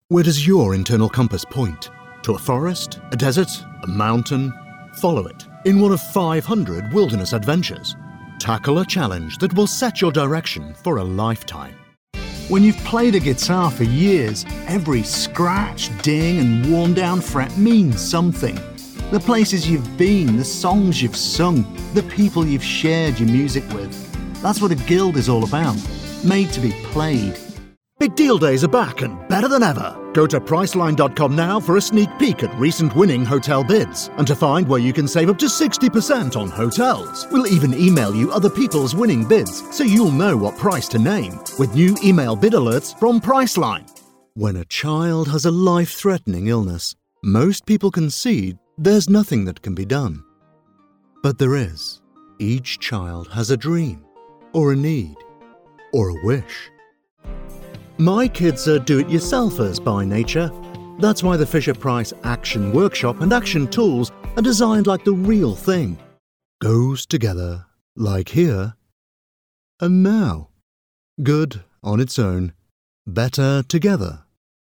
Where does your internal compass point? To a forest, a desert, a mountain? Follow it in one of 500 wilderness adventures. Tackle a challenge that will set your direction for a lifetime. When you've played a guitar for years, every scratch, ding and worn-down fret means something. The places you've been, the songs you've sung, the people you've shared your music with. That's what a guild is all about, made to be played. Big Deal Days are back and better than ever. Go to Priceline.com now for a sneak peek at recent winning hotel bids and to find where you can save up to 60% on hotels. We'll even email you other people's winning bids so you'll know what price to name with new email bid alerts from Priceline. When a child has a life-threatening illness, most people concede there's nothing that can be done. But there is. Each child has a dream, or a need, or a wish. My kids are do-it-yourselfers by nature. That's why the Fisher-Price Action Workshop and Action Tools are designed like the real thing. Goes together, like here and now. Good on its own, better together.